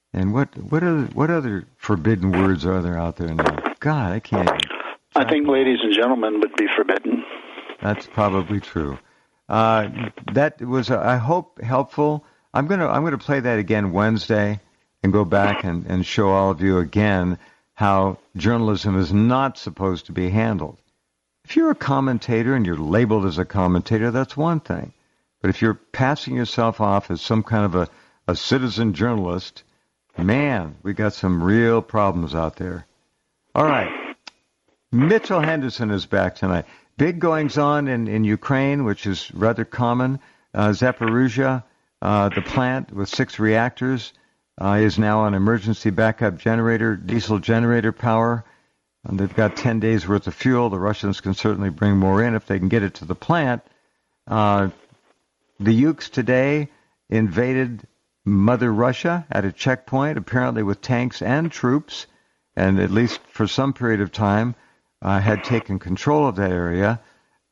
And what other forbidden words are there out there now? God, I can't even. I think ladies and gentlemen would be forbidden. That's probably true. That was, I hope, helpful. I'm gonna play that again Wednesday and go back and show all of you again how journalism is not supposed to be handled. If you're a commentator and you're labeled as a commentator, that's one thing. But if you're passing yourself off as some kind of a citizen journalist, man, we got some real problems out there. All right. Mitchell Henderson is back tonight. Big goings-on in Ukraine, which is rather common. Zaporizhzhia, the plant with 6 reactors, is now on emergency backup generator, diesel generator power. And they've got 10 days' worth of fuel. The Russians can certainly bring more in if they can get it to the plant. The Ukes today invaded Mother Russia at a checkpoint, apparently with tanks and troops, and at least for some period of time had taken control of that area.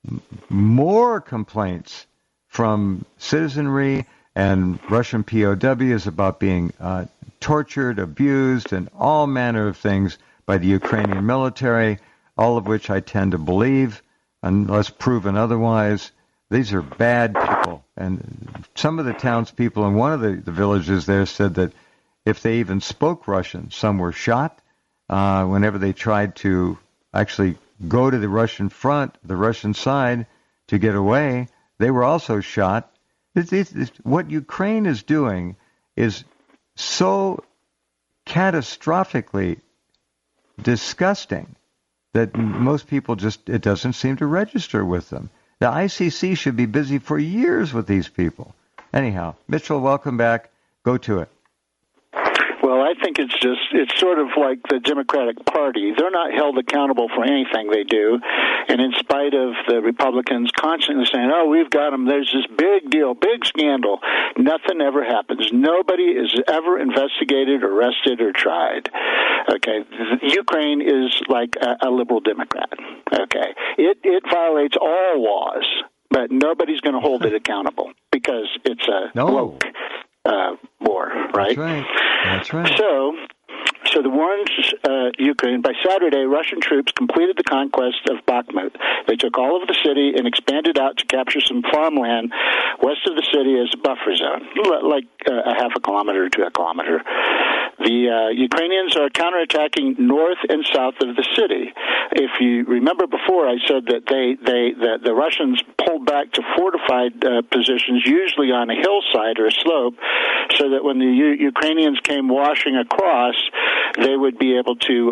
More complaints from citizenry and Russian POWs about being tortured, abused, and all manner of things by the Ukrainian military, all of which I tend to believe, unless proven otherwise. These are bad people. And some of the townspeople in one of the villages there said that if they even spoke Russian, some were shot. Whenever they tried to actually go to the Russian front, the Russian side, to get away, they were also shot. What Ukraine is doing is so catastrophically disgusting that most people it doesn't seem to register with them. The ICC should be busy for years with these people. Anyhow, Mitchell, welcome back. Go to it. Well, I think it's sort of like the Democratic Party. They're not held accountable for anything they do. And in spite of the Republicans constantly saying, oh, we've got them, there's this big deal, big scandal, nothing ever happens. Nobody is ever investigated, arrested, or tried. Okay, Ukraine is like a liberal Democrat. Okay, it violates all laws, but nobody's going to hold it accountable because it's a woke war, right? That's right. So the war in Ukraine, by Saturday, Russian troops completed the conquest of Bakhmut. They took all of the city and expanded out to capture some farmland west of the city as a buffer zone, like a half a kilometer to a kilometer. The Ukrainians are counterattacking north and south of the city. If you remember before, I said that the Russians pulled back to fortified positions, usually on a hillside or a slope, so that when the Ukrainians came washing across, they would be able to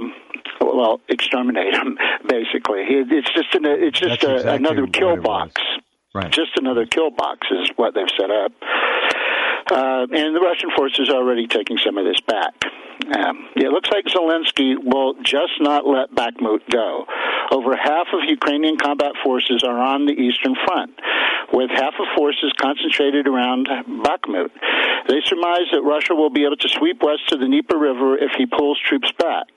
exterminate them. Basically, it's just another kill box. Right. Just another kill box is what they've set up. And the Russian forces are already taking some of this back. It looks like Zelensky will just not let Bakhmut go. Over half of Ukrainian combat forces are on the eastern front, with half of forces concentrated around Bakhmut. They surmise that Russia will be able to sweep west to the Dnieper River if he pulls troops back.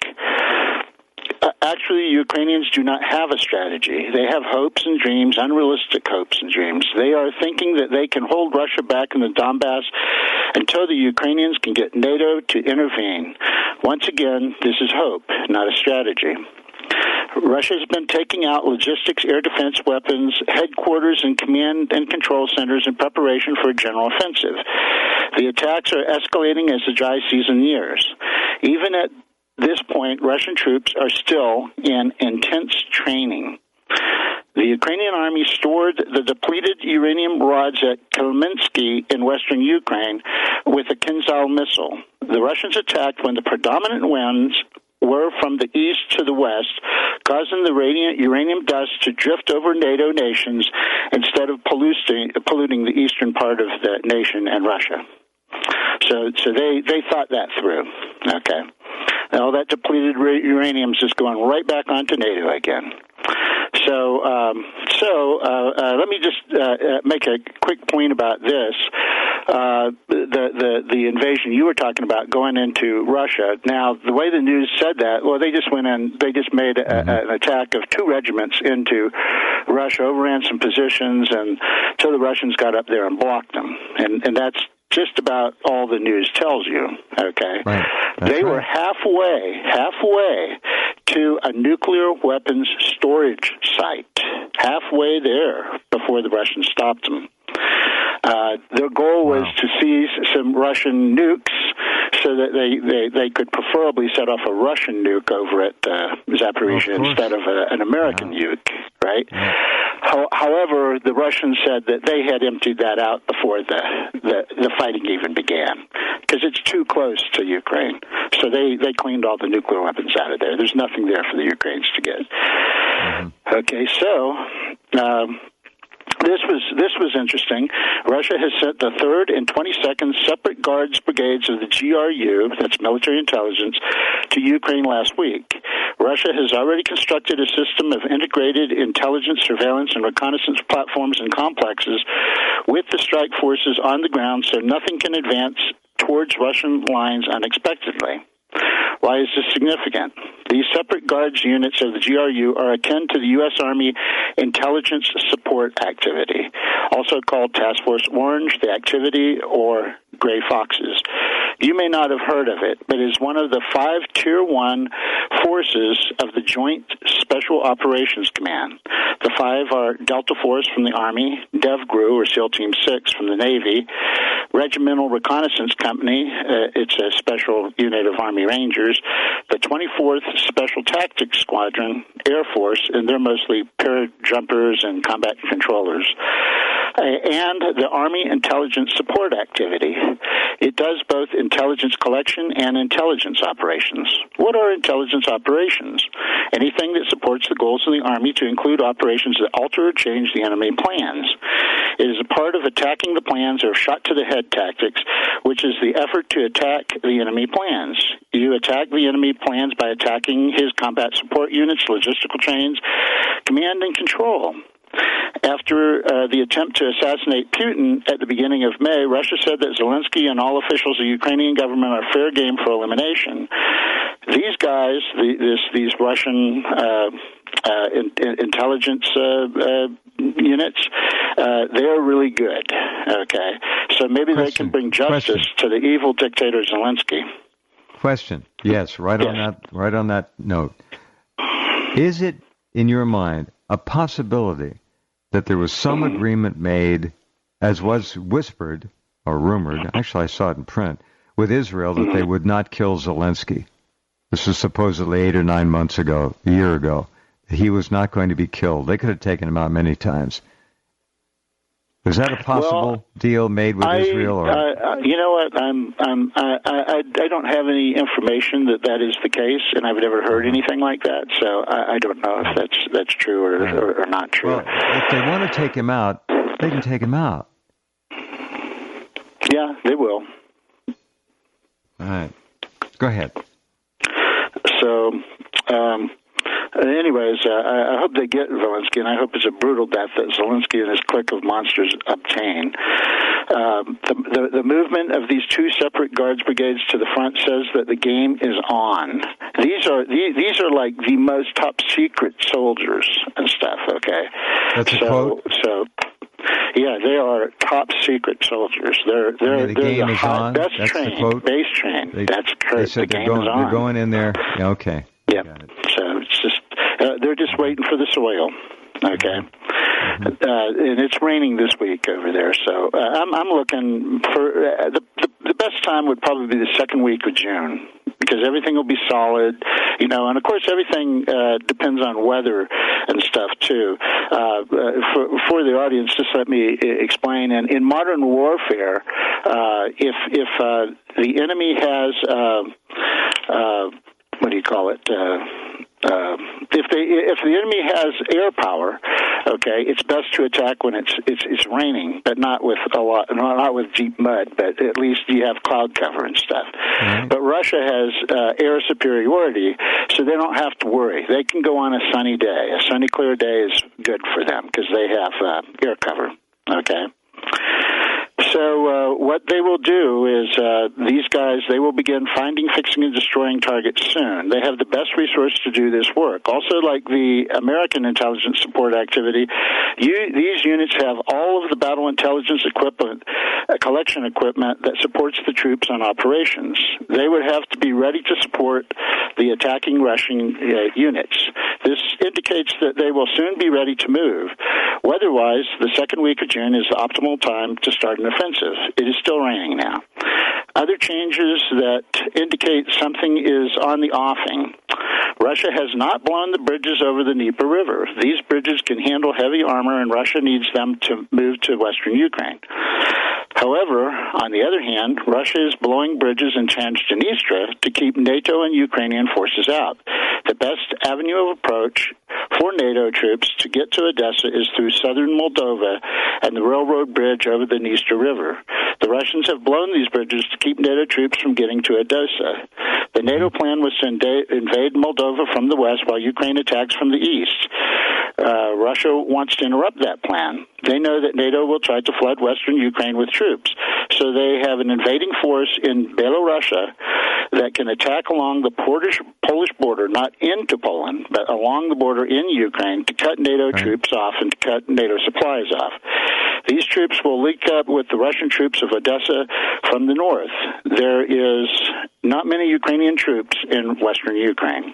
Actually, Ukrainians do not have a strategy. They have hopes and dreams, unrealistic hopes and dreams. They are thinking that they can hold Russia back in the Donbass until the Ukrainians can get NATO to intervene. Once again, this is hope, not a strategy. Russia has been taking out logistics, air defense weapons, headquarters, and command and control centers in preparation for a general offensive. The attacks are escalating as the dry season nears. Even at this point, Russian troops are still in intense training. The Ukrainian army stored the depleted uranium rods at Kelmensky in western Ukraine with a Kinzhal missile. The Russians attacked when the predominant winds were from the east to the west, causing the radiant uranium dust to drift over NATO nations instead of polluting the eastern part of the nation and Russia. So they thought that through. Okay. All that depleted uranium is just going right back onto NATO again. So let me just make a quick point about this. The invasion you were talking about going into Russia. Now, the way the news said that, well, they just went in, they just made an attack of 2 regiments into Russia, overran some positions, and until the Russians got up there and blocked them. And that's just about all the news tells you, okay? Right. They were halfway to a nuclear weapons storage site, halfway there before the Russians stopped them. Their goal was to seize some Russian nukes so that they could preferably set off a Russian nuke over at Zaporizhia instead of an American nuke, right? Yeah. However, the Russians said that they had emptied that out before the fighting even began, because it's too close to Ukraine. So they cleaned all the nuclear weapons out of there. There's nothing there for the Ukrainians to get. Mm-hmm. Okay, so This was interesting. Russia has sent the 3rd and 22nd separate guards brigades of the GRU, that's military intelligence, to Ukraine last week. Russia has already constructed a system of integrated intelligence, surveillance, and reconnaissance platforms and complexes with the strike forces on the ground so nothing can advance towards Russian lines unexpectedly. Why is this significant? These separate guards units of the GRU are akin to the U.S. Army Intelligence Support Activity, also called Task Force Orange, the Activity, or Gray Foxes. You may not have heard of it, but it is one of the 5 Tier 1 forces of the Joint Special Operations Command. The 5 are Delta Force from the Army, DevGRU, or SEAL Team 6 from the Navy, Regimental Reconnaissance Company, it's a special unit of Army Rangers, the 24th Special Tactics Squadron, Air Force, and they're mostly parajumpers and combat controllers, and the Army Intelligence Support Activity. It does both intelligence collection and intelligence operations. What are intelligence operations? Anything that supports the goals of the Army, to include operations that alter or change the enemy plans. It is a part of attacking the plans or shot-to-the-head tactics, which is the effort to attack the enemy plans. You attack the enemy plans by attacking his combat support units, logistical trains, command and control. After the attempt to assassinate Putin at the beginning of May, Russia said that Zelensky and all officials of the Ukrainian government are fair game for elimination. These guys, these Russian intelligence units, they are really good. Okay, so maybe they can bring justice to the evil dictator Zelensky. Question. Yes, right on that note. Is it, in your mind, a possibility that there was some agreement made, as was whispered or rumored, actually I saw it in print, with Israel that they would not kill Zelensky? This was supposedly 8 or 9 months ago, a year ago. He was not going to be killed. They could have taken him out many times. Was that a possible deal made with Israel? Or? You know what? I don't have any information that is the case, and I've never heard anything like that. So I don't know if that's true or not true. Well, if they want to take him out, they can take him out. Yeah, they will. All right. Go ahead. So, anyways, I hope they get Zelensky, and I hope it's a brutal death that Zelensky and his clique of monsters obtain. The movement of these 2 separate guards brigades to the front says that the game is on. These are like the most top secret soldiers and stuff. Okay, that's a quote. So. Yeah, they are top secret soldiers. They're the game is on. Best trained, base trained. That's correct. They said the game is on. They're going in there. Yeah, okay. Yep. So it's just they're just waiting for the soil. Okay. Mm-hmm. And it's raining this week over there, so I'm looking for the best time would probably be the second week of June, because everything will be solid, and of course everything depends on weather and stuff too. For the audience, just let me explain. And in modern warfare, if the enemy has what do you call it? If the enemy has air power, okay, it's best to attack when it's raining, but not with deep mud. But at least you have cloud cover and stuff. Mm-hmm. But Russia has air superiority, so they don't have to worry. They can go on a sunny day. A sunny, clear day is good for them because they have air cover. Okay. So what they will do is these guys, they will begin finding, fixing, and destroying targets soon. They have the best resource to do this work. Also, like the American intelligence support activity, these units have all of the battle intelligence equipment, collection equipment that supports the troops on operations. They would have to be ready to support the attacking Russian units. This indicates that they will soon be ready to move. Weather-wise, the second week of June is the optimal time to start an offensive. It is still raining now. Other changes that indicate something is on the offing. Russia has not blown the bridges over the Dnieper River. These bridges can handle heavy armor, and Russia needs them to move to western Ukraine. However, on the other hand, Russia is blowing bridges in Transnistria to keep NATO and Ukrainian forces out. The best avenue of approach for NATO troops to get to Odessa is through southern Moldova and the railroad bridge over the Dniester River. The Russians have blown these bridges to keep NATO troops from getting to Odessa. The NATO plan was to invade Moldova from the west while Ukraine attacks from the east. Russia wants to interrupt that plan. They know that NATO will try to flood western Ukraine with troops. So they have an invading force in Belorussia that can attack along the Polish border, not into Poland, but along the border in Ukraine to cut NATO troops off and to cut NATO supplies off. These troops will link up with the Russian troops of Odessa from the north. There is not many Ukrainian troops in western Ukraine.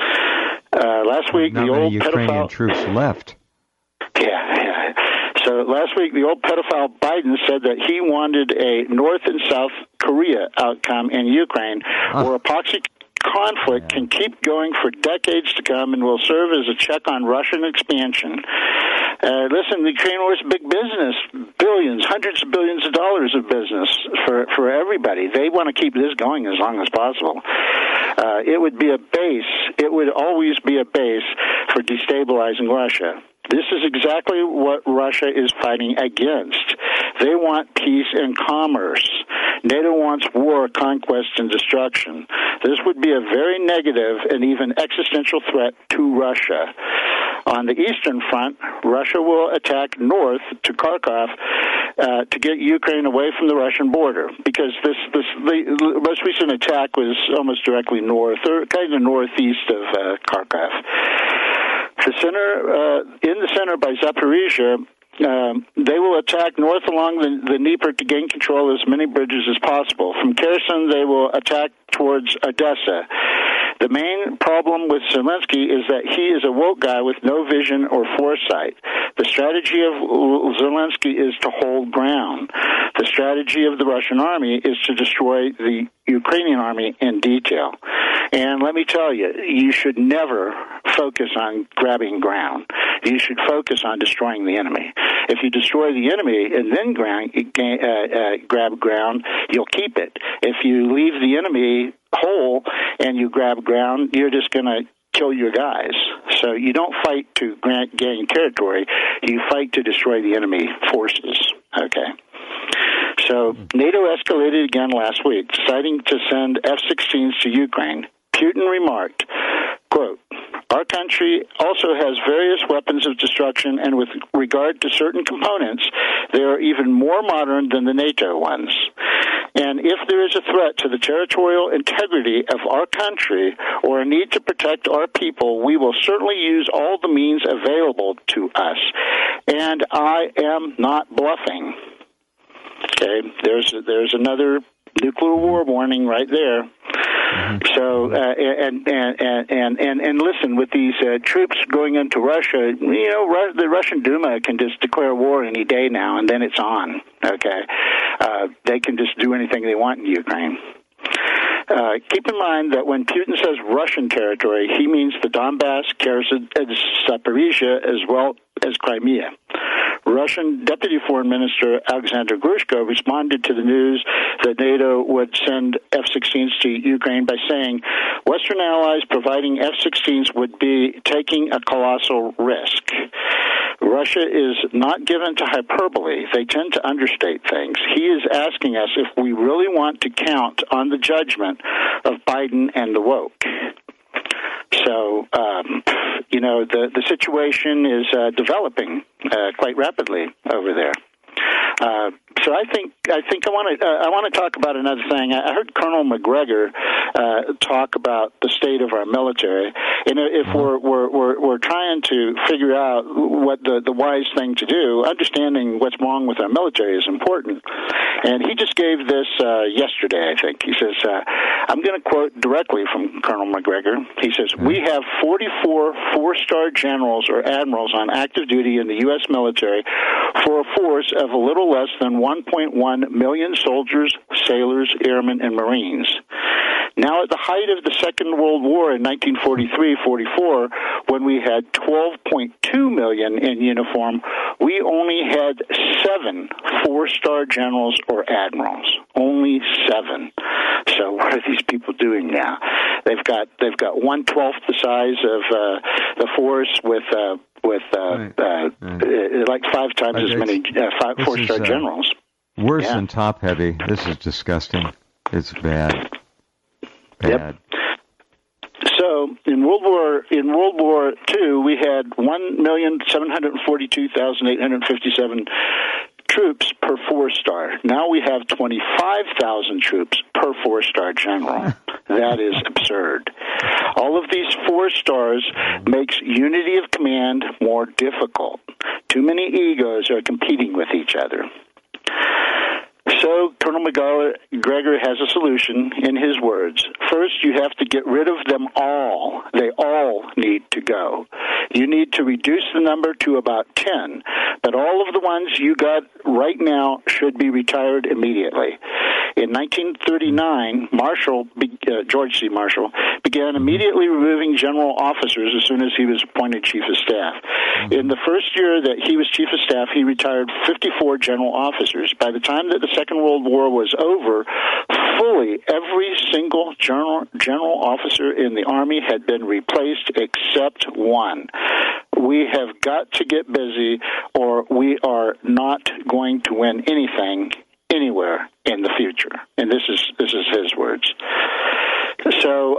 Last week, not the many old Ukrainian pedophile troops left. Yeah. So last week, the old pedophile Biden said that he wanted a North and South Korea outcome in Ukraine, where a proxy conflict can keep going for decades to come and will serve as a check on Russian expansion. Listen, the Ukraine war is big business, billions, hundreds of billions of dollars of business for everybody. They want to keep this going as long as possible. It would be a base. It would always be a base for destabilizing Russia. This is exactly what Russia is fighting against. They want peace and commerce. NATO wants war, conquest, and destruction. This would be a very negative and even existential threat to Russia. On the eastern front, Russia will attack north to Kharkov to get Ukraine away from the Russian border, because the most recent attack was almost directly north, or kind of northeast of Kharkov. In the center by Zaporizhia, they will attack north along the Dnieper to gain control of as many bridges as possible. From Kherson, they will attack towards Odessa. The main problem with Zelensky is that he is a woke guy with no vision or foresight. The strategy of Zelensky is to hold ground. The strategy of the Russian army is to destroy the Ukrainian army in detail. And let me tell you, you should never focus on grabbing ground. You should focus on destroying the enemy. If you destroy the enemy and then grab ground, you'll keep it. If you leave the enemy whole and you grab ground, you're just going to kill your guys. So you don't fight to gain territory. You fight to destroy the enemy forces. Okay. So NATO escalated again last week, deciding to send F-16s to Ukraine. Putin remarked, quote, "Our country also has various weapons of destruction, and with regard to certain components, they are even more modern than the NATO ones. And if there is a threat to the territorial integrity of our country or a need to protect our people, we will certainly use all the means available to us. And I am not bluffing." Okay, there's another nuclear war warning right there. So and listen, with these troops going into Russia, the Russian Duma can just declare war any day now, and then it's on. Okay, they can just do anything they want in Ukraine. Keep in mind that when Putin says Russian territory, he means the Donbass, Kherson, and Zaporizhia, as well as Crimea. Russian Deputy Foreign Minister Alexander Grushko responded to the news that NATO would send F-16s to Ukraine by saying Western allies providing F-16s would be taking a colossal risk. Russia is not given to hyperbole. They tend to understate things. He is asking us if we really want to count on the judgment of Biden and the woke. So, the situation is developing quite rapidly over there. So I think I want to talk about another thing. I heard Colonel McGregor talk about the state of our military, and if we're trying to figure out what the wise thing to do, understanding what's wrong with our military is important. And he just gave this yesterday, I think. He says, I'm going to quote directly from Colonel McGregor. He says, "We have 44 four-star generals or admirals on active duty in the U.S. military for a force of a little less than 1.1 million soldiers, sailors, airmen, and Marines. Now, at the height of the Second World War in 1943-44, when we had 12.2 million in uniform, we only had 7 four-star generals or admirals. Only 7. So what are these people doing now? They've got 1/12 the size of the force with like 5 times as many 4-star generals. Worse than top heavy. This is disgusting. It's bad. Bad. Yep. So in World War II, we had 1,742,857 troops per 4-star. Now we have 25,000 troops per 4-star general. That is absurd. All of these 4 stars makes unity of command more difficult. Too many egos are competing with each other. So Colonel McGregor has a solution in his words. First, you have to get rid of them all. They all need to go. You need to reduce the number to about 10, but all of the ones you got right now should be retired immediately. In 1939, George C. Marshall began immediately removing general officers as soon as he was appointed Chief of Staff. In the first year that he was Chief of Staff, he retired 54 general officers. By the time that the Second World War was over, fully every single general officer in the Army had been replaced except one. We have got to get busy, or we are not going to win anything anywhere in the future. And this is his words. So,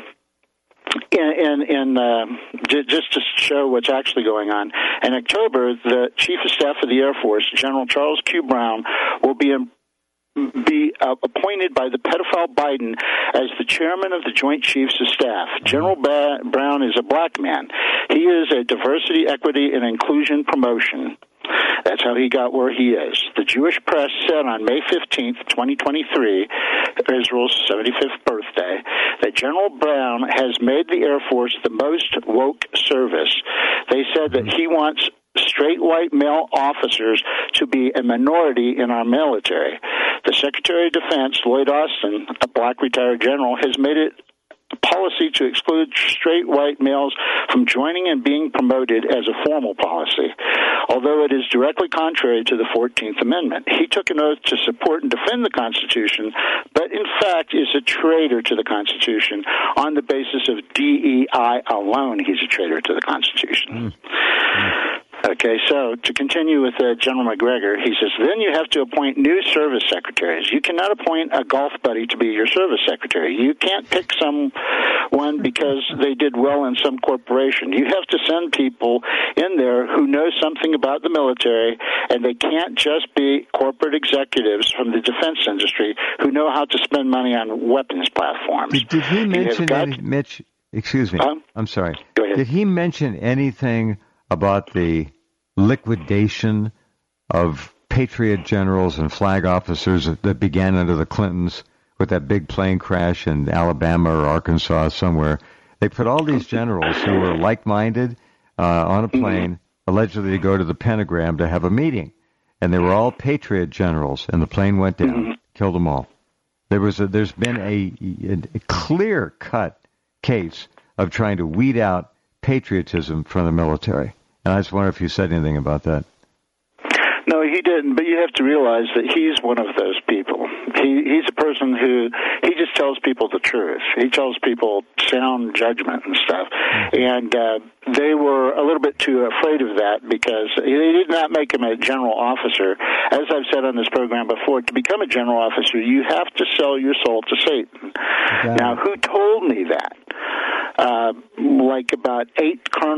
just to show what's actually going on, in October, the Chief of Staff of the Air Force, General Charles Q. Brown, will be appointed by the pedophile Biden as the chairman of the Joint Chiefs of Staff. General Brown is a black man. He is a diversity, equity, and inclusion promotion. That's how he got where he is. The Jewish press said on May 15th, 2023, Israel's 75th birthday, that General Brown has made the Air Force the most woke service. They said that he wants straight white male officers to be a minority in our military. The Secretary of Defense, Lloyd Austin, a black retired general, has made it policy to exclude straight white males from joining and being promoted as a formal policy, although it is directly contrary to the 14th Amendment. He took an oath to support and defend the Constitution, but in fact is a traitor to the Constitution on the basis of DEI alone. He's a traitor to the Constitution. Okay, so to continue with General McGregor, he says, then you have to appoint new service secretaries. You cannot appoint a golf buddy to be your service secretary. You can't pick someone because they did well in some corporation. You have to send people in there who know something about the military, and they can't just be corporate executives from the defense industry who know how to spend money on weapons platforms. Did he mention Mitch? Excuse me. I'm sorry. Go ahead. Did he mention anything about the liquidation of patriot generals and flag officers that began under the Clintons with that big plane crash in Alabama or Arkansas somewhere? They put all these generals who were like-minded on a plane, allegedly to go to the Pentagram to have a meeting. And they were all patriot generals, and the plane went down, killed them all. There's been a clear-cut case of trying to weed out patriotism from the military. And I just wonder if you said anything about that. No, he didn't, but you have to realize that he's one of those people. He's a person who, he just tells people the truth. He tells people sound judgment and stuff. And they were a little bit too afraid of that because they did not make him a general officer. As I've said on this program before, to become a general officer, you have to sell your soul to Satan. Now, who told me that? Like about 8 colonels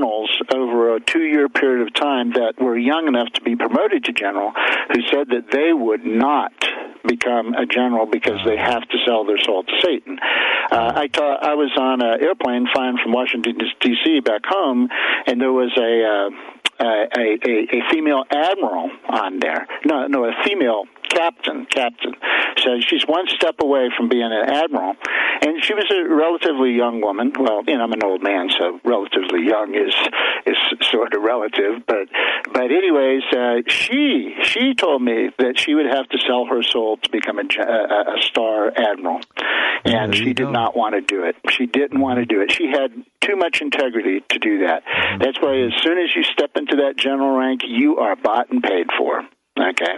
over a 2-year period of time that were young enough to be promoted to general who said that they would not become a general because they have to sell their soul to Satan. I was on an airplane flying from Washington, D.C. back home, and there was a female admiral on there. No, a female captain. So she's one step away from being an admiral, and she was a relatively young woman. Well, I'm an old man, so relatively young is sort of relative. But anyways, she told me that she would have to sell her soul to become a star admiral, and she did not want to do it. She didn't want to do it. She had too much integrity to do that. That's why as soon as you step into that general rank, you are bought and paid for. Okay.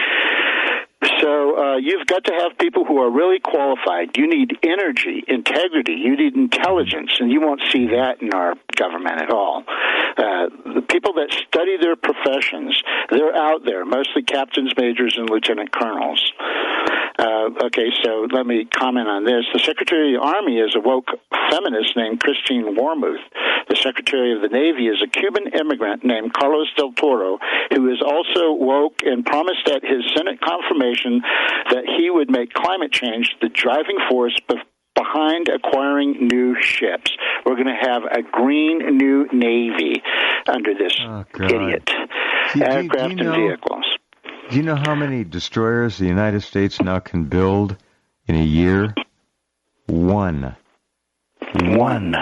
So you've got to have people who are really qualified. You need energy, integrity. You need intelligence, and you won't see that in our government at all. The people that study their professions, they're out there, mostly captains, majors, and lieutenant colonels. Okay, so let me comment on this. The Secretary of the Army is a woke feminist named Christine Wormuth. The Secretary of the Navy is a Cuban immigrant named Carlos del Toro, who is also woke and promised at his Senate confirmation that he would make climate change the driving force behind acquiring new ships. We're going to have a green new Navy under this idiot. Aircraft and vehicles. Do you know how many destroyers the United States now can build in a year? One. One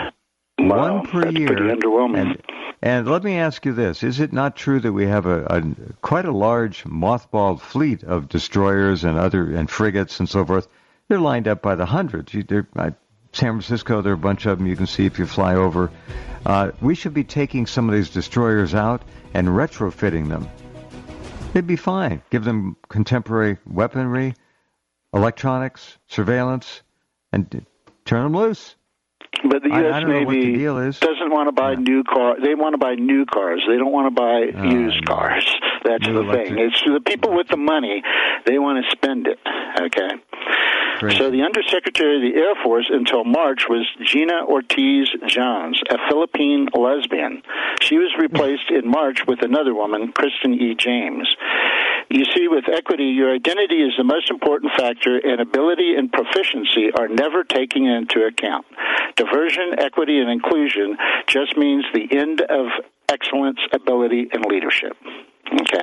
per that's year. Pretty underwhelming. And let me ask you this. Is it not true that we have quite a large mothballed fleet of destroyers and frigates and so forth? They're lined up by the hundreds. San Francisco, there are a bunch of them you can see if you fly over. We should be taking some of these destroyers out and retrofitting them. They'd be fine. Give them contemporary weaponry, electronics, surveillance, and turn them loose. But the U.S. Navy doesn't want to buy new cars. They want to buy new cars. They don't want to buy used cars. That's the thing. It's the people with the money. They want to spend it. Okay. Crazy. So the Undersecretary of the Air Force until March was Gina Ortiz Jones, a Philippine lesbian. She was replaced in March with another woman, Kristen E. James. You see, with equity, your identity is the most important factor, and ability and proficiency are never taken into account. Diversion, equity, and inclusion just means the end of excellence, ability, and leadership. Okay.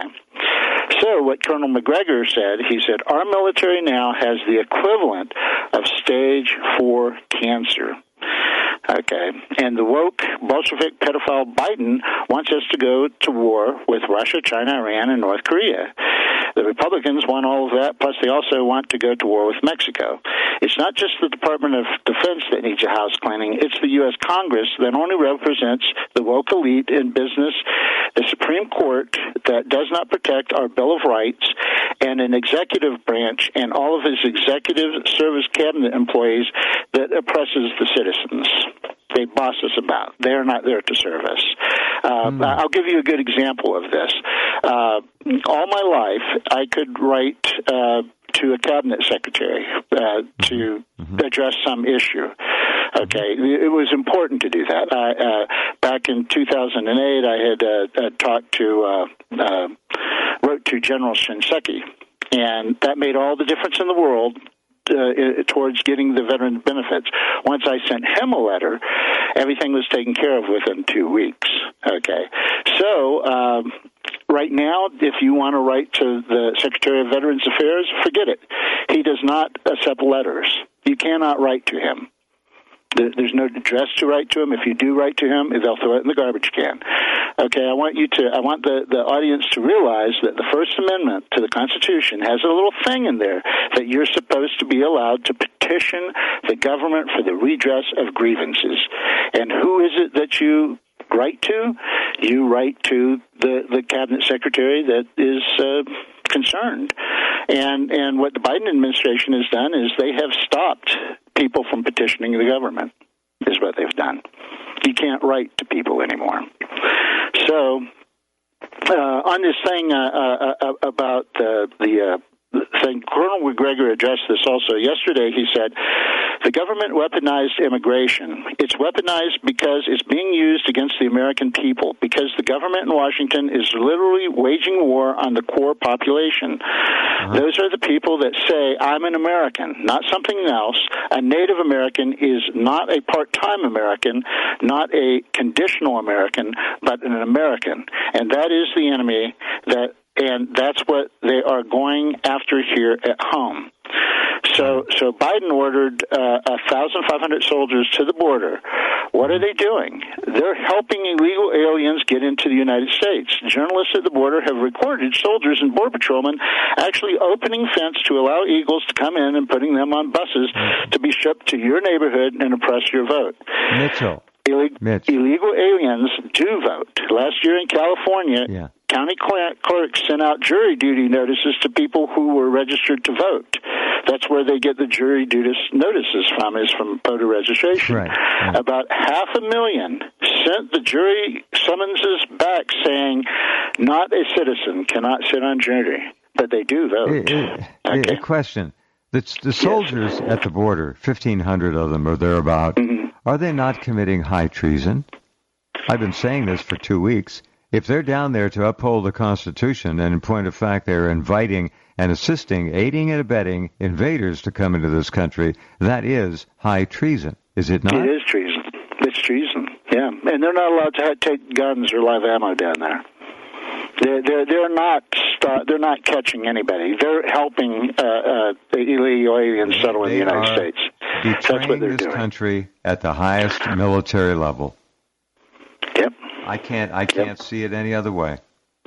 So what Colonel McGregor said, he said, our military now has the equivalent of stage 4 cancer. Okay. And the woke Bolshevik pedophile Biden wants us to go to war with Russia, China, Iran, and North Korea. The Republicans want all of that, plus they also want to go to war with Mexico. It's not just the Department of Defense that needs a house cleaning. It's the U.S. Congress that only represents the woke elite in business, the Supreme Court that does not protect our Bill of Rights, and an executive branch and all of its executive service cabinet employees that oppresses the citizens. They boss us about. They're not there to serve us. I'll give you a good example of this. All my life, I could write to a cabinet secretary to address some issue. Okay, it was important to do that. Back in 2008, I had wrote to General Shinseki, and that made all the difference in the world towards getting the veteran benefits. Once I sent him a letter, everything was taken care of within 2 weeks. Okay, so right now, if you want to write to the Secretary of Veterans Affairs, forget it. He does not accept letters. You cannot write to him. There's no address to write to him. If you do write to him, they'll throw it in the garbage can. Okay, I want the audience to realize that the First Amendment to the Constitution has a little thing in there that you're supposed to be allowed to petition the government for the redress of grievances. And who is it that you write to? You write to the cabinet secretary that is concerned. And what the Biden administration has done is they have stopped people from petitioning the government, is what they've done. You can't write to people anymore. So on this thing about the thing. Colonel McGregor addressed this also yesterday. He said, the government weaponized immigration. It's weaponized because it's being used against the American people, because the government in Washington is literally waging war on the core population. Those are the people that say, I'm an American, not something else. A Native American is not a part-time American, not a conditional American, but an American. And that is the enemy, and that's what they are going after here at home. So Biden ordered 1,500 soldiers to the border. What are they doing? They're helping illegal aliens get into the United States. Journalists at the border have recorded soldiers and Border Patrolmen actually opening fence to allow Eagles to come in and putting them on buses to be shipped to your neighborhood and oppress your vote. Mitchell. Illegal aliens do vote. Last year in California, county clerks sent out jury duty notices to people who were registered to vote. That's where they get the jury duty notices from, is from voter registration. Right. About 500,000 sent the jury summonses back saying, not a citizen, cannot sit on jury, but they do vote. A question. The soldiers at the border, 1,500 of them or thereabout, are they not committing high treason? I've been saying this for 2 weeks. If they're down there to uphold the Constitution, and in point of fact they're inviting and assisting, aiding and abetting invaders to come into this country, that is high treason, is it not? It is treason. It's treason, yeah. And they're not allowed to take guns or live ammo down there. They're not catching anybody. They're helping the illegal aliens settle in the United States. That's what they're doing. This country at the highest military level. Yep. I can't see it any other way.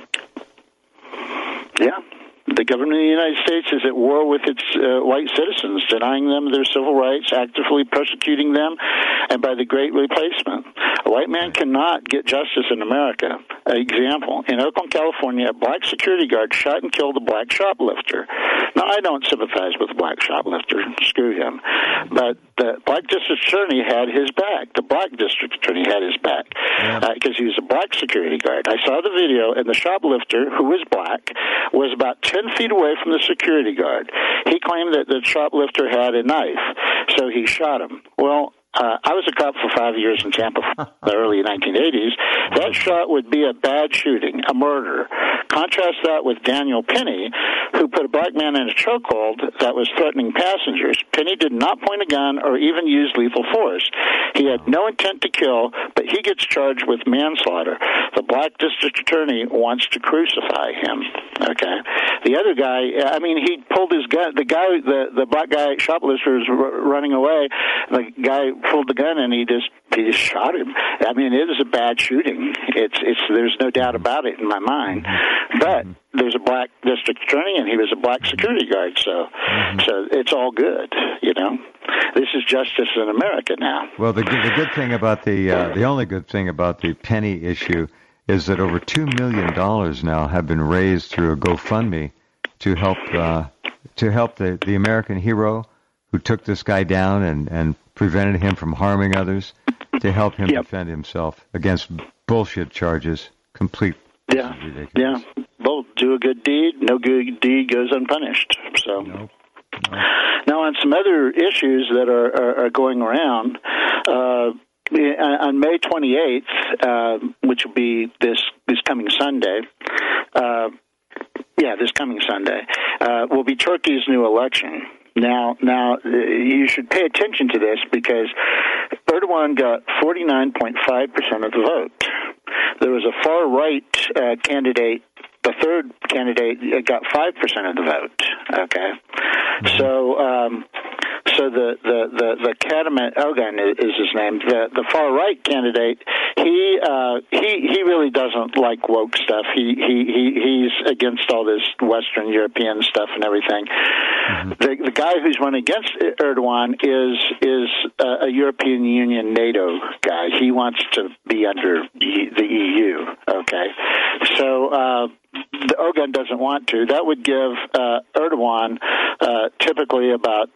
Yeah. The government of the United States is at war with its white citizens, denying them their civil rights, actively persecuting them, and by the Great Replacement. A white man cannot get justice in America. Example, in Oakland, California, a black security guard shot and killed a black shoplifter. Now, I don't sympathize with a black shoplifter. Screw him. But the black district attorney had his back. The black district attorney had his back because he was a black security guard. I saw the video, and the shoplifter, who was black, was about 10 feet away from the security guard. He claimed that the shoplifter had a knife, so he shot him. Well, I was a cop for 5 years in Tampa in the early 1980s. That shot would be a bad shooting, a murder. Contrast that with Daniel Penny, who put a black man in a chokehold that was threatening passengers. Penny did not point a gun or even use lethal force. He had no intent to kill, but he gets charged with manslaughter. The black district attorney wants to crucify him. Okay. The other guy, I mean, he pulled his gun. The black guy shoplifter was running away. The guy pulled the gun and he just shot him. I mean, it is a bad shooting. There's no doubt about it in my mind. But there's a black district attorney and he was a black security guard, so it's all good, you know. This is justice in America now. Well, the good thing about the only good thing about the Penny issue is that over $2 million now have been raised through a GoFundMe to help the American hero who took this guy down and prevented him from harming others, to help him defend himself against bullshit charges. Complete ridiculous. Yeah. Both do a good deed, no good deed goes unpunished. So. Nope. Now, on some other issues that are going around, on May 28th, which will be this coming Sunday, will be Turkey's new election. Now, you should pay attention to this because Erdogan got 49.5% of the vote. There was a far-right candidate. The third candidate got 5% of the vote. Okay, so the Kataman Erdogan is his name. The far right candidate, he really doesn't like woke stuff. He's against all this Western European stuff and everything. The guy who's running against Erdogan is a European Union NATO guy. He wants to be under the EU. Okay, so. The Erdogan doesn't want to. That would give Erdogan typically about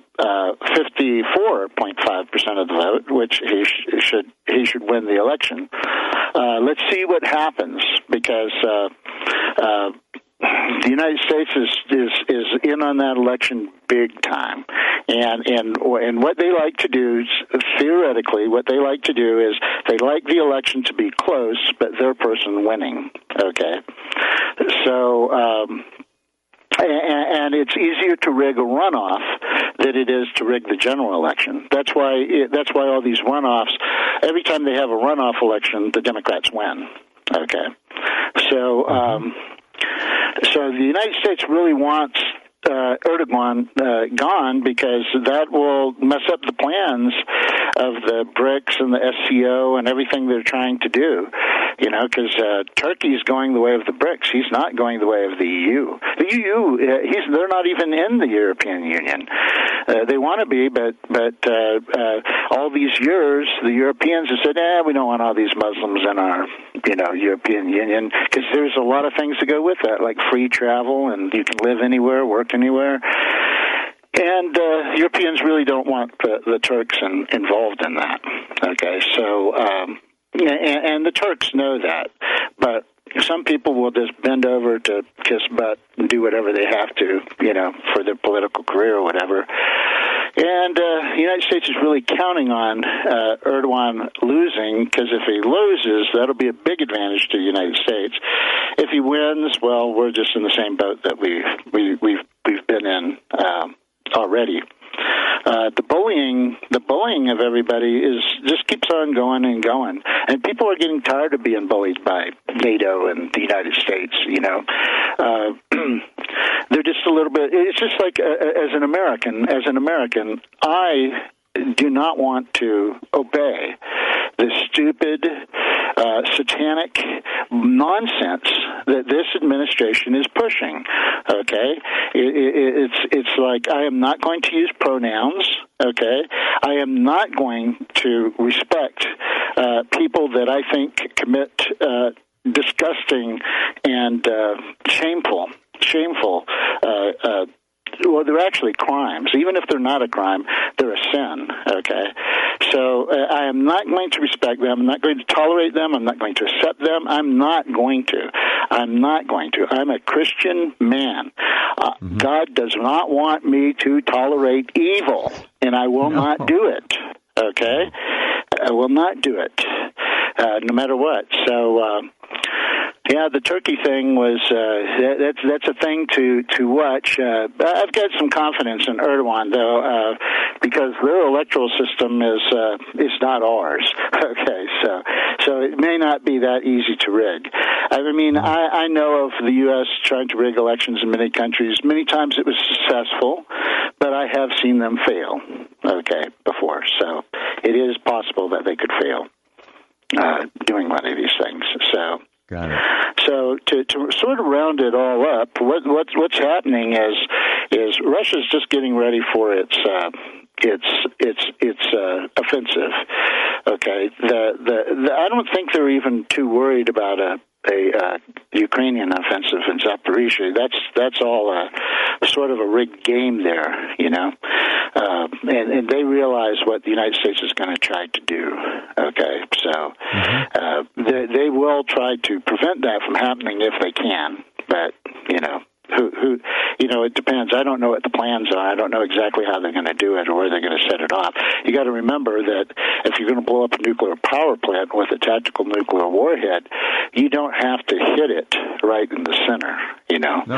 54.5% of the vote, which he should win the election. Let's see what happens because the United States is in on that election big time, and what they like to do is, theoretically, what they like to do is they like the election to be close, but their person winning. Okay, so. And it's easier to rig a runoff than it is to rig the general election. That's why all these runoffs. Every time they have a runoff election, the Democrats win. Okay, so the United States really wants Erdogan gone, because that will mess up the plans of the BRICS and the SCO and everything they're trying to do. You know, because Turkey's going the way of the BRICS. He's not going the way of the EU. The EU, they're not even in the European Union. They want to be, but all these years, the Europeans have said, we don't want all these Muslims in our, European Union, because there's a lot of things that go with that, like free travel, and you can live anywhere, work anywhere. And Europeans really don't want the Turks involved in that. Okay, so, and the Turks know that, but some people will just bend over to kiss butt and do whatever they have to, for their political career or whatever. And the United States is really counting on Erdogan losing, because if he loses, that'll be a big advantage to the United States. If he wins, well, we're just in the same boat that we've been in already. The bullying of everybody just keeps on going and going, and people are getting tired of being bullied by NATO and the United States. They're just a little bit. It's just like as an American, I do not want to obey the stupid, satanic nonsense that this administration is pushing. Okay, it's like I am not going to use pronouns. Okay, I am not going to respect people that I think commit disgusting and shameful. Well, they're actually crimes. Even if they're not a crime, they're a sin, okay? So I am not going to respect them. I'm not going to tolerate them. I'm not going to accept them. I'm not going to. I'm a Christian man. God does not want me to tolerate evil, and I will not do it, okay? I will not do it, no matter what. So, yeah, the Turkey thing was that's a thing to watch. I've got some confidence in Erdogan, though, because their electoral system is not ours. Okay, so it may not be that easy to rig. I mean, I know of the U.S. trying to rig elections in many countries. Many times it was successful, but I have seen them fail. Okay, before, so it is possible that they could fail doing one of these things. So. Got it. So to sort of round it all up, what's happening is Russia's just getting ready for its offensive. Okay, I don't think they're even too worried about a Ukrainian offensive in Zaporizhzhia. That's all sort of a rigged game there, and they realize what the United States is going to try to do. Okay, so they will try to prevent that from happening if they can, but it depends. I don't know what the plans are. I don't know exactly how they're going to do it or where they're going to set it off. You got to remember that if you're going to blow up a nuclear power plant with a tactical nuclear warhead, you don't have to hit it right in the center. Nope.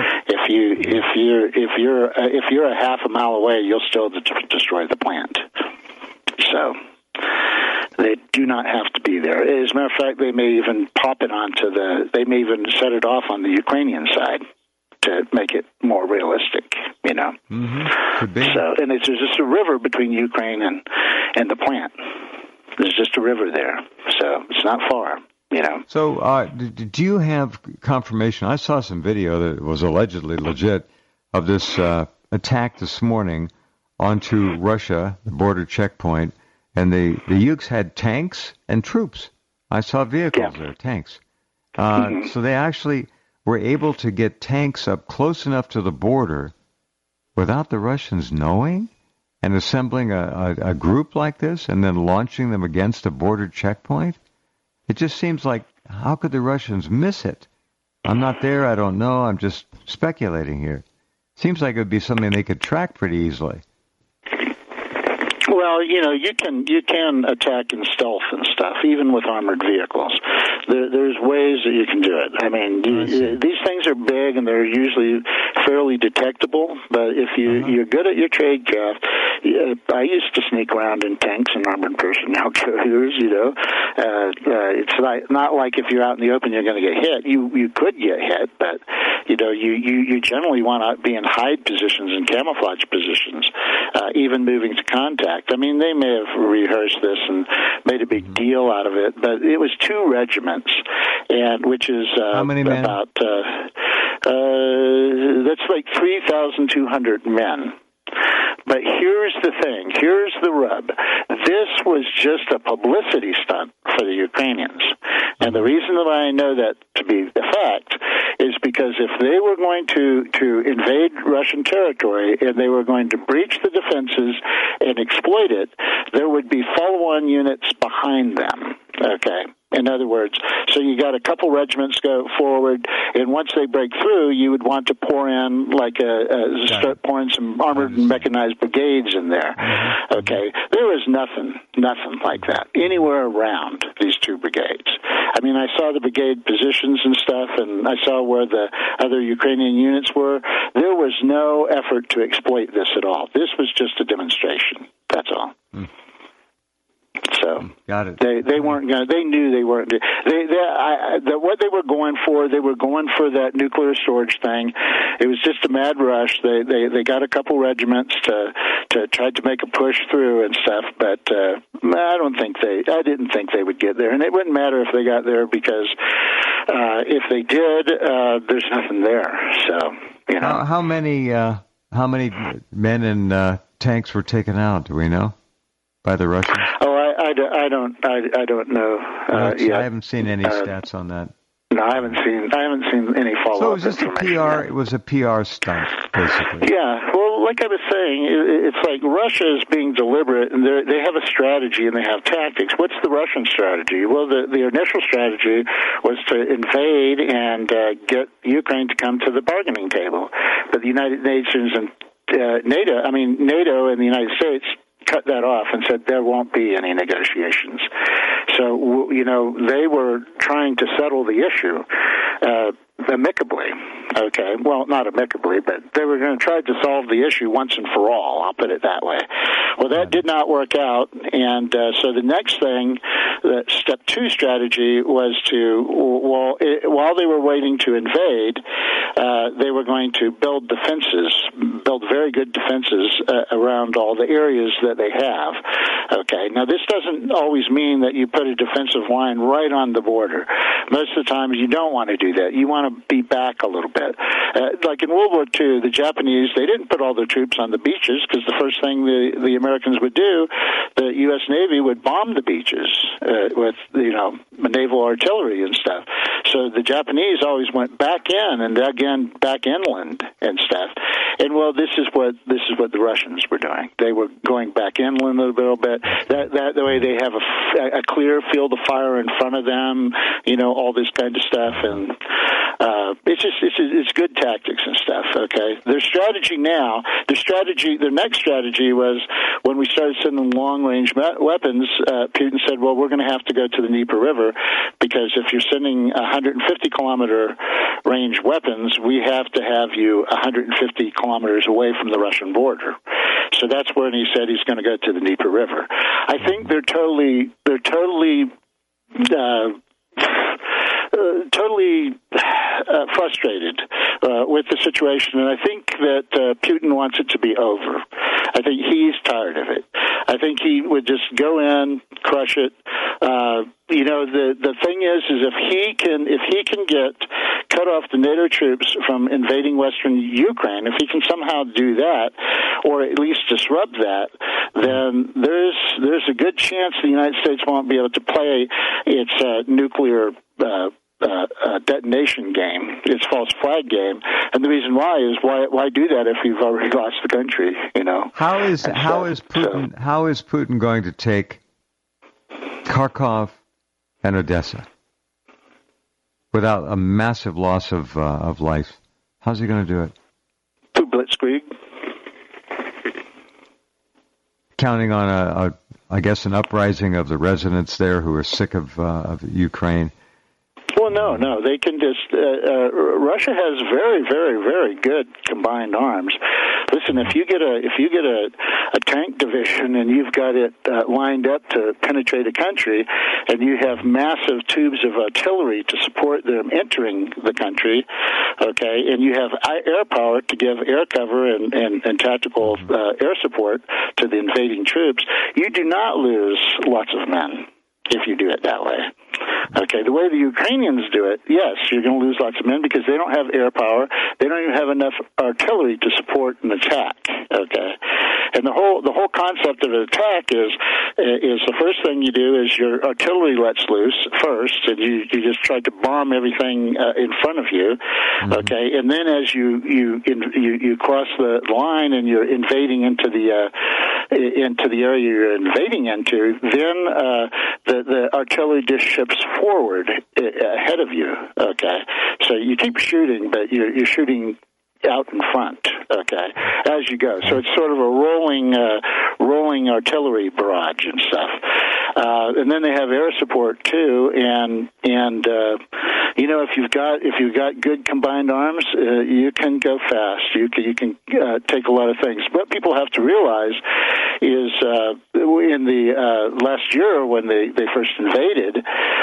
If you're a half a mile away, you'll still destroy the plant. So they do not have to be there. As a matter of fact, they may even pop it they may even set it off on the Ukrainian side to make it more realistic, Could be. So, and there's just a river between Ukraine and the plant. There's just a river there, so it's not far, So, do you have confirmation? I saw some video that was allegedly legit of this attack this morning onto Russia, the border checkpoint, and the Ukes had tanks and troops. I saw vehicles there, tanks. So they actually were able to get tanks up close enough to the border without the Russians knowing and assembling a group like this and then launching them against a border checkpoint? It just seems like, how could the Russians miss it? I'm not there, I don't know, I'm just speculating here. Seems like it would be something they could track pretty easily. Well, you can attack in stealth and stuff, even with armored vehicles. There's ways that you can do it. I mean, these things are big and they're usually fairly detectable. But if you're good at your tradecraft, I used to sneak around in tanks and armored personnel carriers. It's not like if you're out in the open you're going to get hit. You could get hit, but you generally want to be in hide positions and camouflage positions, even moving to contact. I mean, they may have rehearsed this and made a big deal out of it, but it was 2 regiments, and which is how many men? About that's like 3,200 men. But here's the thing. Here's the rub. This was just a publicity stunt for the Ukrainians. And the reason that I know that to be the fact is because if they were going to invade Russian territory and they were going to breach the defenses and exploit it, there would be follow-on units behind them. Okay. In other words, so you got a couple regiments go forward, and once they break through, you would want to pour in start pouring some armored and mechanized brigades in there. Okay, there was nothing like that anywhere around these 2 brigades. I mean, I saw the brigade positions and stuff, and I saw where the other Ukrainian units were. There was no effort to exploit this at all. This was just a demonstration. That's all. So got it. They weren't going. They knew they weren't. What they were going for that nuclear storage thing. It was just a mad rush. They got a couple regiments to try to make a push through and stuff. But I didn't think they would get there, and it wouldn't matter if they got there because if they did, there's nothing there. So how many men and tanks were taken out? Do we know by the Russians? Oh, I don't know. I haven't seen any stats on that. No, I haven't seen any follow-up. So it was just a PR. It was a PR stunt, basically. Yeah. Well, like I was saying, it's like Russia is being deliberate, and they have a strategy and they have tactics. What's the Russian strategy? Well, the initial strategy was to invade and get Ukraine to come to the bargaining table, but the United Nations and NATO and the United States cut that off and said there won't be any negotiations. So, they were trying to settle the issue amicably. Okay, well, not amicably, but they were going to try to solve the issue once and for all. I'll put it that way. Well, that did not work out, and so the next thing, the step 2 strategy was while they were waiting to invade, they were going to build very good defenses around all the areas that they have. Okay, now this doesn't always mean that you put a defensive line right on the border. Most of the time, you don't want to do that. You want to be back a little bit. Like in World War II, the Japanese, they didn't put all their troops on the beaches because the first thing the Americans would do, the U.S. Navy would bomb the beaches with naval artillery and stuff. So the Japanese always went back in and again back inland and stuff. And well, this is what the Russians were doing. They were going back inland a little bit. That way they have a clear field of fire in front of them. All this kind of stuff, and it's good tactics and stuff. Okay, their next strategy was when we started sending long-range weapons. Putin said, "Well, we're going to have to go to the Dnieper River because if you're sending 150-kilometer range weapons, we have to have you 150 kilometers away from the Russian border." So that's when he said he's going to go to the Dnieper River. I think they're totally frustrated with the situation, and I think that Putin wants it to be over. I think he's tired of it. I think he would just go in, crush it. The thing is if he can cut off the NATO troops from invading Western Ukraine, if he can somehow do that, or at least disrupt that, then there's a good chance the United States won't be able to play its nuclear detonation game, its false flag game, and the reason why is why do that if you've already lost the country? How is Putin going to take Kharkov and Odessa without a massive loss of life? How's he going to do it? Through blitzkrieg. Counting on I guess, an uprising of the residents there who are sick of Ukraine. Well, no. They can just. Russia has very, very, very good combined arms. Listen, if you get a tank division and you've got it lined up to penetrate a country, and you have massive tubes of artillery to support them entering the country, okay, and you have air power to give air cover and tactical air support to the invading troops, you do not lose lots of men if you do it that way. Okay, the way the Ukrainians do it, yes, you're going to lose lots of men because they don't have air power. They don't even have enough artillery to support an attack. Okay, and the whole concept of an attack is the first thing you do is your artillery lets loose first, and you just try to bomb everything in front of you. Okay, and then as you cross the line and you're invading into the area you're invading into, then the artillery just ships forward ahead of you. Okay, so you keep shooting, but you're shooting out in front. Okay, as you go. So it's sort of a rolling artillery barrage and stuff. And then they have air support too. And if you've got good combined arms, you can go fast. You can take a lot of things. What people have to realize is in the last year when they first invaded,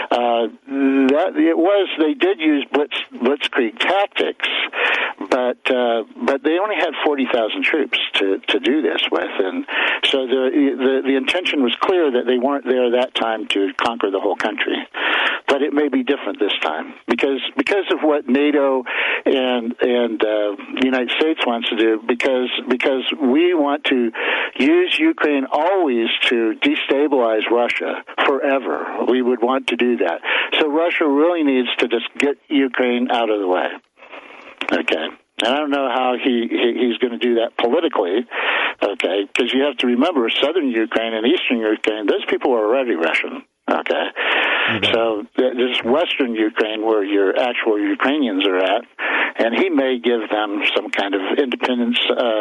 they did use blitzkrieg tactics, but they only had 40,000 troops to do this with, and so the intention was clear that they weren't there that time to conquer the whole country. But it may be different this time because of what NATO and the United States wants to do, because we want to use Ukraine always to destabilize Russia forever. We would want to do that. So Russia really needs to just get Ukraine out of the way. Okay. And I don't know how he's going to do that politically, okay, because you have to remember southern Ukraine and eastern Ukraine, those people are already Russian, okay? Mm-hmm. So this western Ukraine where your actual Ukrainians are at, and he may give them some kind of independence,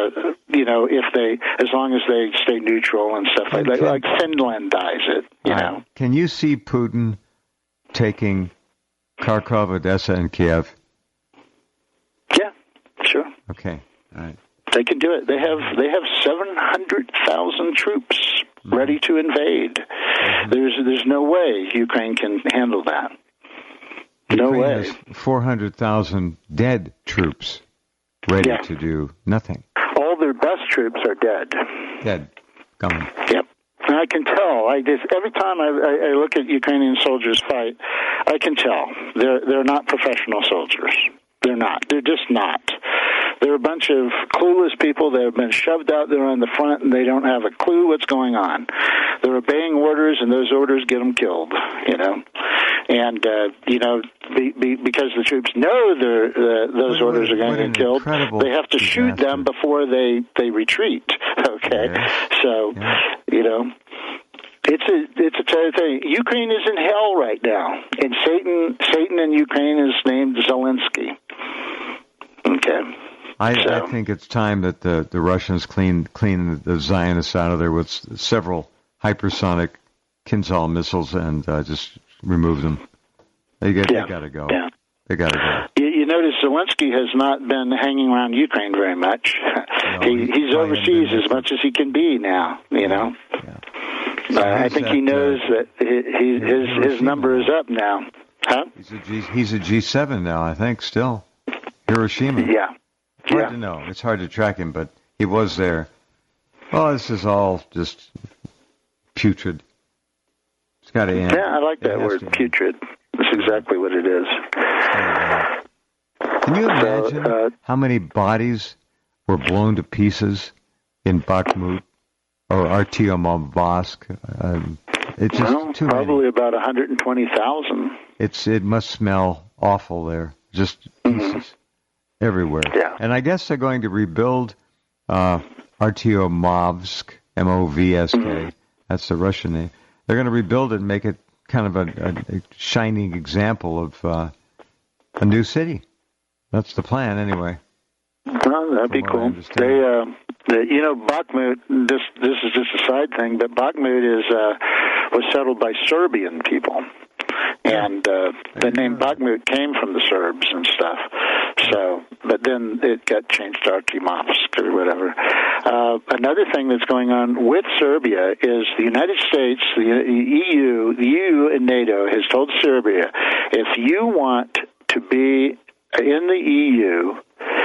as long as they stay neutral and stuff like that, like Finland does it, you know. Can you see Putin taking Kharkov, Odessa, and Kiev? Sure. Okay. All right. They can do it. They have 700,000 troops ready to invade. Mm-hmm. There's no way Ukraine can handle that. No way. Has 400,000 dead troops ready to do nothing. All their best troops are dead. Dead. Gone. Yep. And I can tell. Every time I look at Ukrainian soldiers fight, I can tell they're not professional soldiers. They're not. They're just not. They're a bunch of clueless people that have been shoved out there on the front, and they don't have a clue what's going on. They're obeying orders, and those orders get them killed, you know. And, because the troops know those orders are going to get killed, they have to shoot them before they retreat, okay? Yes. So, It's a terrible thing. Ukraine is in hell right now, and Satan in Ukraine is named Zelensky. Okay. I think it's time that the Russians clean the Zionists out of there with several hypersonic Kinzhal missiles and just remove them. They got to go. Yeah. They got to go. You notice Zelensky has not been hanging around Ukraine very much. No, he's overseas as much as he can be now. You know. Yeah. I think he knows that his number is up now. Huh? He's a G7 now, I think, still. Hiroshima. Yeah. It's hard to know. It's hard to track him, but he was there. Well, this is all just putrid. It's got to end. Yeah, I like that word, putrid. That's exactly what it is. Can you imagine how many bodies were blown to pieces in Bakhmut? Or Artyomov-Vask. It's just too probably many. About 120,000. It must smell awful there. Just pieces everywhere. Yeah. And I guess they're going to rebuild Artyomovsk, M-O-V-S-K. Mm-hmm. That's the Russian name. They're going to rebuild it and make it kind of a shining example of a new city. That's the plan, anyway. Well, that'd be cool. Bakhmut. This is just a side thing, but Bakhmut was settled by Serbian people, and the name Bakhmut came from the Serbs and stuff. So, but then it got changed to Archimovsk or whatever. Another thing that's going on with Serbia is the United States, the EU and NATO has told Serbia, if you want to be in the EU,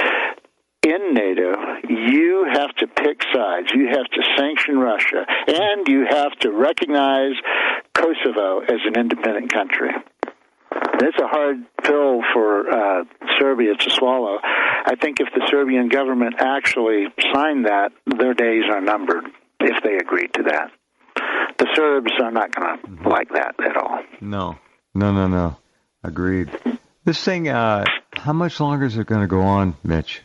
in NATO, you have to pick sides. You have to sanction Russia, and you have to recognize Kosovo as an independent country. It's a hard pill for Serbia to swallow. I think if the Serbian government actually signed that, their days are numbered if they agreed to that. The Serbs are not going to like that at all. No. Agreed. This thing, how much longer is it going to go on, Mitch?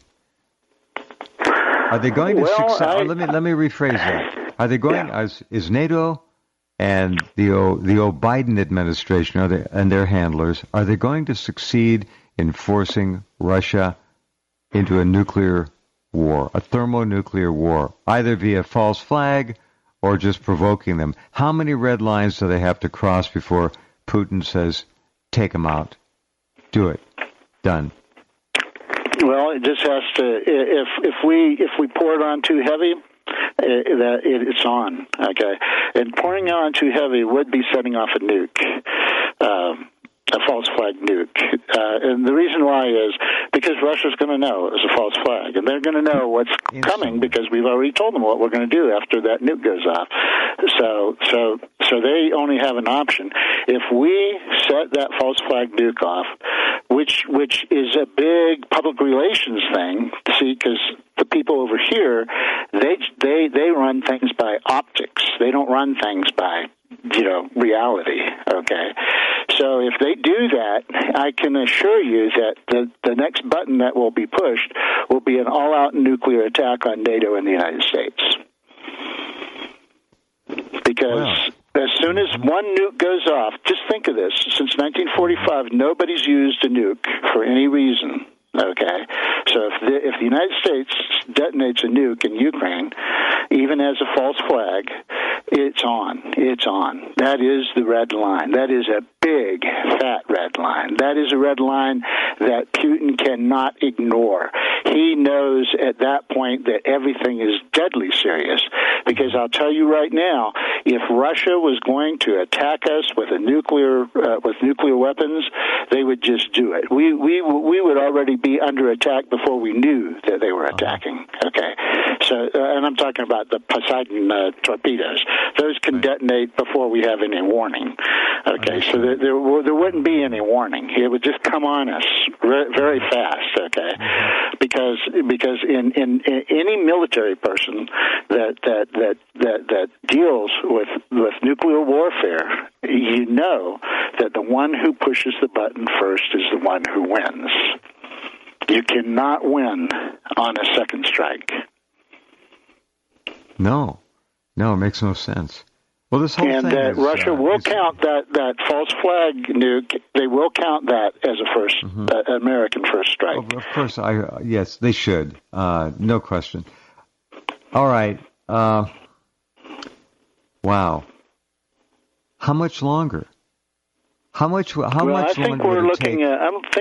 Are they going to succeed? Let me rephrase that. Are they going? Yeah. Is NATO and the Biden administration and their handlers, are they going to succeed in forcing Russia into a nuclear war, a thermonuclear war, either via false flag or just provoking them? How many red lines do they have to cross before Putin says, "Take them out, do it, done"? Well, it just has to. If we pour it on too heavy, it's on. Okay, and pouring it on too heavy would be setting off a nuke, a false flag nuke. And the reason why is because Russia's going to know it's a false flag, and they're going to know what's coming because we've already told them what we're going to do after that nuke goes off. So they only have an option. If we set that false flag nuke off, which is a big public relations thing, see, because the people over here, they run things by optics. They don't run things by reality. Okay, so if they do that, I can assure you that the next button that will be pushed will be an all-out nuclear attack on NATO and the United States. Because as soon as one nuke goes off, just think of this, since 1945, nobody's used a nuke for any reason. Okay, so if the United States detonates a nuke in Ukraine, even as a false flag, it's on. It's on. That is the red line. That is a big, fat red line. That is a red line that Putin cannot ignore. He knows at that point that everything is deadly serious. Because I'll tell you right now, if Russia was going to attack us with nuclear weapons, they would just do it. We would already be under attack before we knew that they were attacking. Okay, so and I'm talking about the Poseidon torpedoes. Those can detonate before we have any warning. Okay, so there wouldn't be any warning. It would just come on us very fast. Okay, because in any military person that deals with nuclear warfare, you know that the one who pushes the button first is the one who wins. You cannot win on a second strike. No, it makes no sense. Well, this whole thing is, Russia will count that false flag nuke. They will count that as a first American first strike. Well, of course, yes, they should. No question. All right. Wow. How much longer? How much longer? I think we're looking at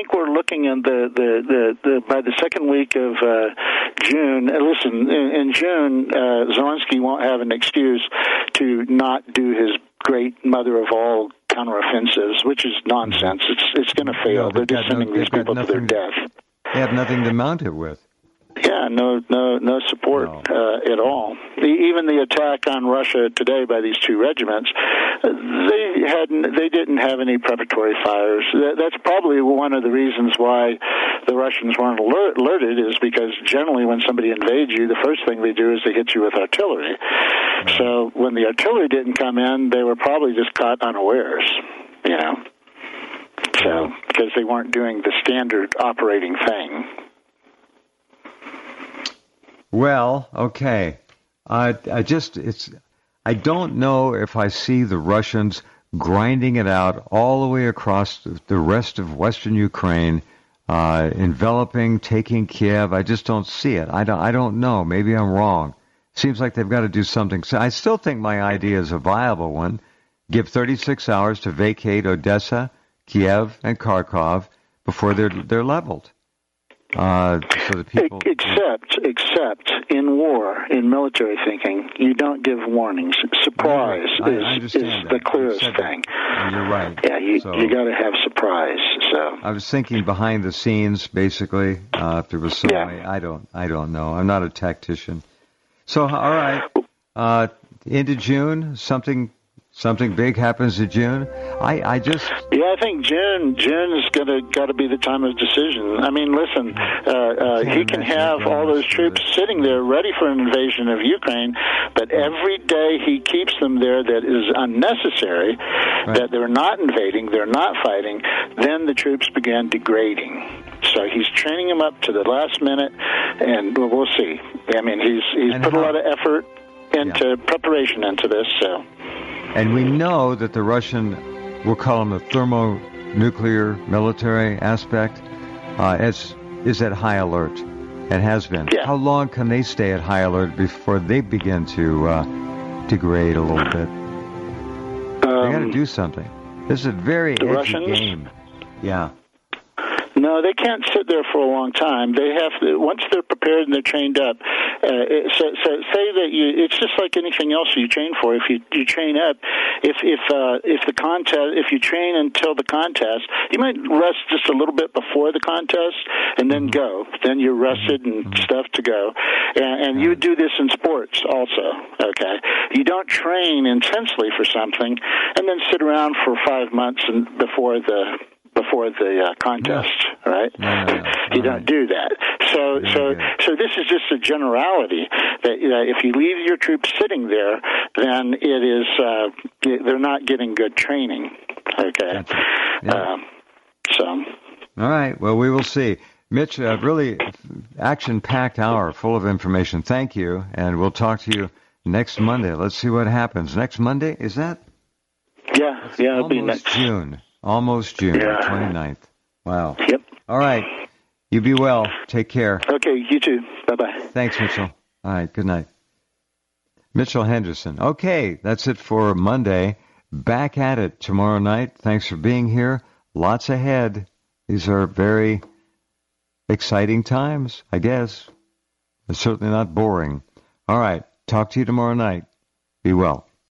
the by the second week of June. Listen, in June, Zelensky won't have an excuse to not do his great mother of all counteroffensives, which is nonsense. It's going to fail. They're just sending these people to their death. They have nothing to mount it with. Yeah, no support at all. Even the attack on Russia today by these two regiments, they didn't have any preparatory fires. That's probably one of the reasons why the Russians weren't alerted, is because generally when somebody invades you, the first thing they do is they hit you with artillery. So when the artillery didn't come in, they were probably just caught unawares, So because they weren't doing the standard operating thing. Well, okay. I don't know if I see the Russians grinding it out all the way across the rest of Western Ukraine enveloping, taking Kiev. I just don't see it. I don't know. Maybe I'm wrong. Seems like they've got to do something. So I still think my idea is a viable one. Give 36 hours to vacate Odessa, Kiev, and Kharkov before they're leveled. So the people. Except in war, in military thinking, you don't give warnings. Surprise is the clearest thing. And you're right. Yeah, you got to have surprise. So I was thinking behind the scenes, basically. If there was some way, I don't know. I'm not a tactician. So all right, into June, something big happens in June. I think June is got to be the time of decision. I mean, listen, he can have all those troops sitting there ready for an invasion of Ukraine, but every day he keeps them there that is unnecessary, that they're not invading, they're not fighting, then the troops began degrading. So he's training them up to the last minute, and we'll see. I mean, he's put a lot of effort into preparation into this, so. And we know that the Russian, we'll call them the thermonuclear military aspect, is at high alert and has been. Yeah. How long can they stay at high alert before they begin to degrade a little bit? They got to do something. This is a very edgy Russians? game. Yeah. No, they can't sit there for a long time. They have to, once they're prepared and they're trained up. So say that it's just like anything else you train for. If you train up, if the contest, if you train until the contest, you might rest just a little bit before the contest and then go. Then you're rested and stuff to go. And you do this in sports also. Okay, you don't train intensely for something and then sit around for 5 months and before the contest, right? No. You don't do that. So this is just a generality that if you leave your troops sitting there, then it is they're not getting good training. Okay. All right. Well, we will see. Mitch, a really action-packed hour full of information. Thank you, and we'll talk to you next Monday. Let's see what happens. Next Monday, is that? Yeah, it'll be next June. Almost June, 29th. Wow. Yep. All right. You be well. Take care. Okay, you too. Bye-bye. Thanks, Mitchell. All right, good night. Mitchell Henderson. Okay, that's it for Monday. Back at it tomorrow night. Thanks for being here. Lots ahead. These are very exciting times, I guess. It's certainly not boring. All right, talk to you tomorrow night. Be well.